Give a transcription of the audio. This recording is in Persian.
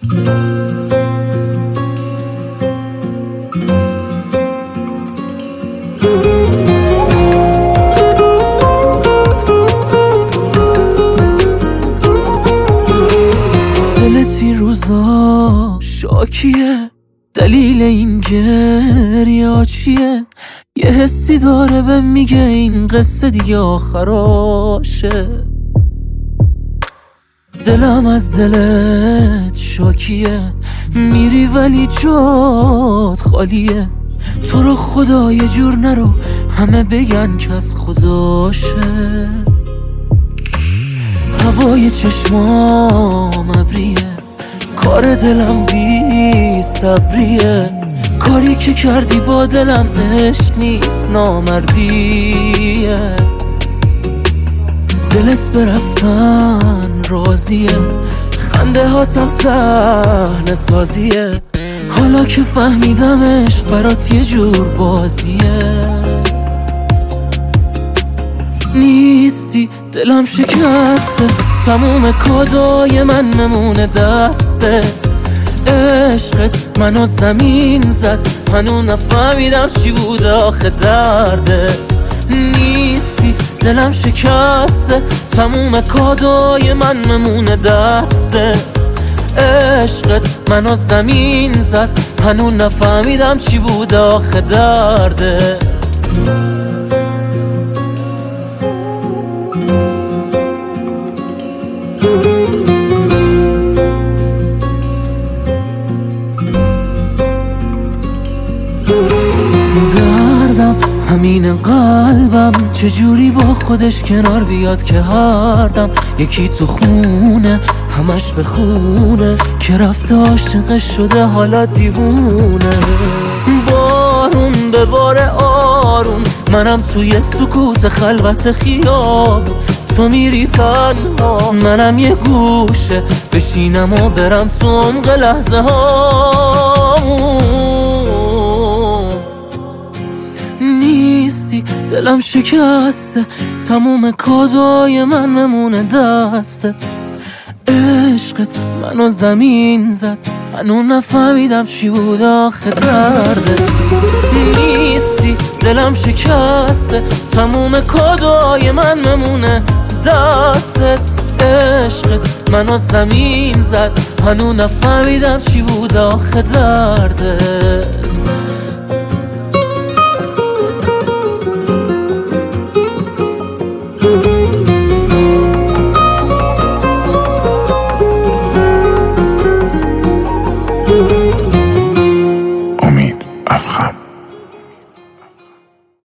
دلت این روزا شاکیه، دلیل این گریه چیه؟ یه حسی داره به میگه این قصه دیگه آخراشه. دلم از دلت شاکیه، میری ولی جات خالیه. تو رو خدا یه جور نرو، همه بگن که از خداشه. هوای چشمام ابریه، کار دلم بی صبریه. کاری که کردی با دلم عشق نیست، نامردیه. دلت برفتن راضیه، خنده هاتم صحنه سازیه. حالا که فهمیدم عشق برات یه جور بازیه. نیستی دلم شکسته، تموم کادای من نمونه دستت. عشقت منو زمین زد، هنوز نفهمیدم چی بود آخه دردت. نیستی دلم شکسته، تموم کادای من نمونه دستت. عشقت منو زمین زد، هنوز نفهمیدم چی بود آخه دردت. دردم همین قلبم چجوری با خودش کنار بیاد که هر دم یکی تو خونه همش به خونه که رفته عاشقش شده حالا دیوونه. بارون به بار آروم، منم توی سکوت خلوت خیاب. تو میری تنها، منم یه گوشه بشینم و برم تو عمق لحظه ها. نیستی دلم شکسته، تموم کادای من نمونه دستت. عشقت منو زمین زد، هنوز نفهمیدم چی بود آخه دردت. نیستی دلم شکسته، تموم کادای من نمونه دستت. عشقت منو زمین زد، هنوز نفهمیدم چی بود آخه دردت.